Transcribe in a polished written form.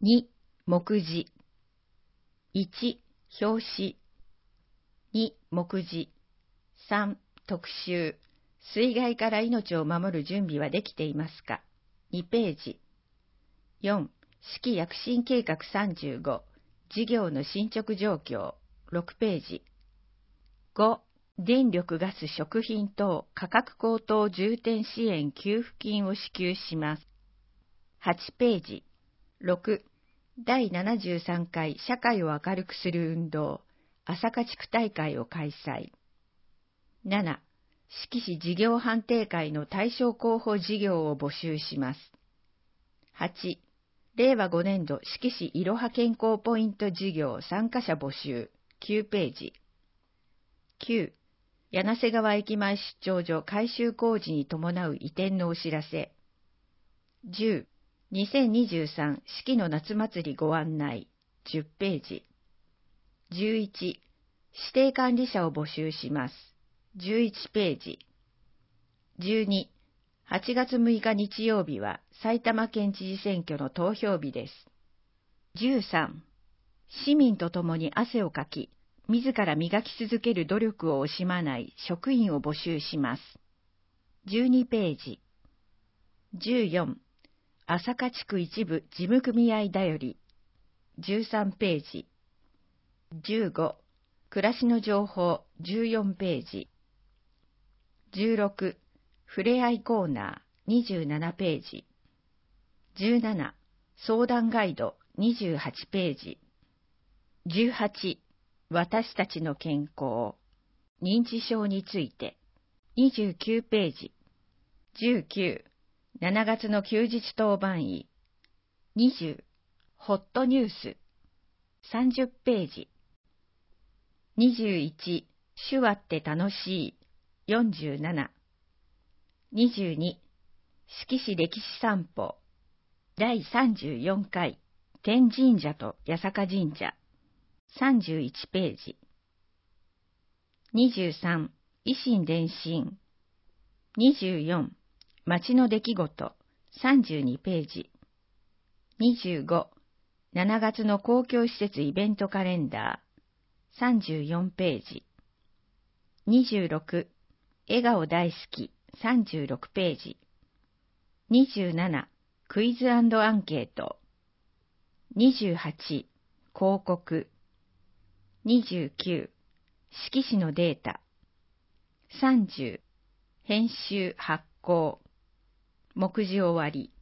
2、目次。1、表紙。2、目次。3、特集。水害から命を守る準備はできていますか？ 2 ページ。4、式躍進計画35。事業の進捗状況。6ページ。5、電力ガス食品等価格高騰重点支援給付金を支給します。8ページ。6、第73回社会を明るくする運動、朝霞地区大会を開催。7、式市事業判定会の対象候補事業を募集します。8、令和5年度式市いろは健康ポイント事業参加者募集。9ページ。9、柳瀬川駅前出張所改修工事に伴う移転のお知らせ。10、2023式の夏祭りご案内。10ページ。11、指定管理者を募集します。11ページ。12、8月6日日曜日は埼玉県知事選挙の投票日です。13、市民と共に汗をかき、自ら磨き続ける努力を惜しまない職員を募集します。12ページ。14、朝霞地区一部事務組合だより。13ページ。15、暮らしの情報。14ページ。16、ふれあいコーナー。27ページ。17、相談ガイド。28ページ。18、私たちの健康。認知症について。29ページ。19、7月の休日当番医。20、ホットニュース。30ページ。21、手話って楽しい。47。22、式市歴史散歩。第34回、天神社と八坂神社。31ページ。23、維新伝心。24、町の出来事。32ページ。25、7月の公共施設イベントカレンダー。34ページ。26、笑顔大好き。36ページ。27、クイズ&アンケート。28、広告。29、式市のデータ。30、編集発行。目次終わり。